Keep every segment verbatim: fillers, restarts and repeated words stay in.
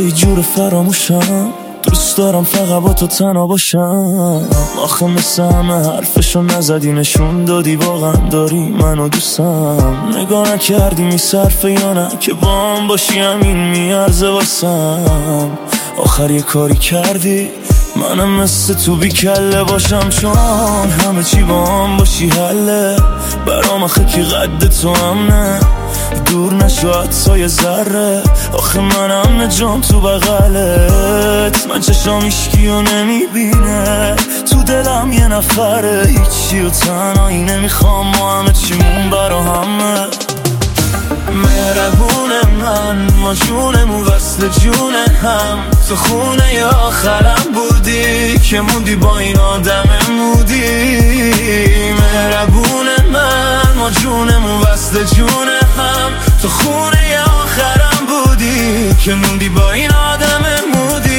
یه جور فراموشم، دوست دارم فقط با تو تنها باشم. آخه مثل همه حرفشو نزدی، نشون دادی واقعا داری منو دوستم. نگاه نکردی میصرفه یا نه که با هم باشی همین میارزه واسم. آخر یه کاری کردی منم مثل تو بی کله باشم، چون همه چی با هم باشی حله برام. آخه کی قد تو هم نه، دور نشو حتی یه ذره. آخه منم نجام تو بغلت، من چشام ایشکی و نمیبینه، تو دلم یه نفره هیچی و تنهایی نمیخوام، ما همه چیمون برا همه. مهربون من، ما جونمون وصل جون هم، تو خونه ی آخرم بودی که موندی با این آدم مودی. مهربون من، ما جونمون وصل جون هم، تو خونه ی آخرم بودی که موندی با این آدم مودی.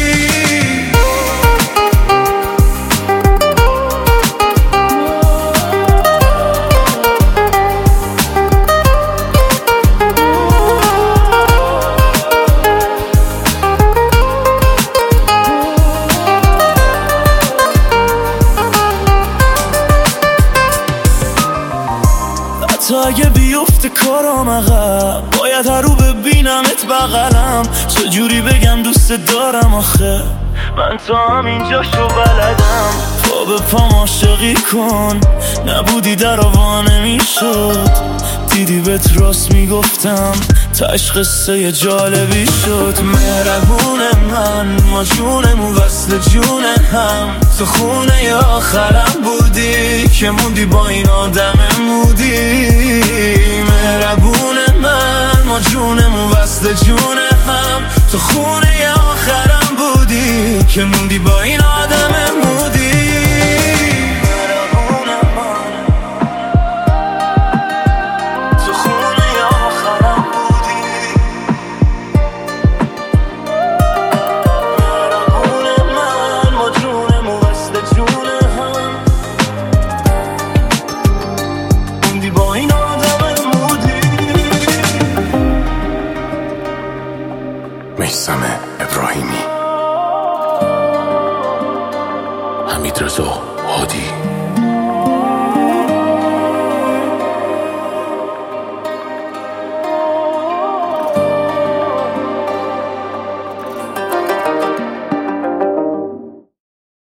تا اگه بیفته کارام عقب، باید هر رو ببینمت بغلم. چجوری بگم دوست دارم آخه من تا همینجاشو بلدم. پا به پام عاشقی کن، نبودی در آوا نمیشد. دیدی بهت راست میگفتم، تاش قصه جالبی شد. مهربون من، ما جونمون وصل جون هم، تو خونه ی آخرم بودی که موندی با این آدم مودی. مهربون من، ما جونمون وصل جون هم، تو خونه ی آخرم بودی که موندی با این آدم مودی. میثم ابراهیمی، حمیدرضا هادی.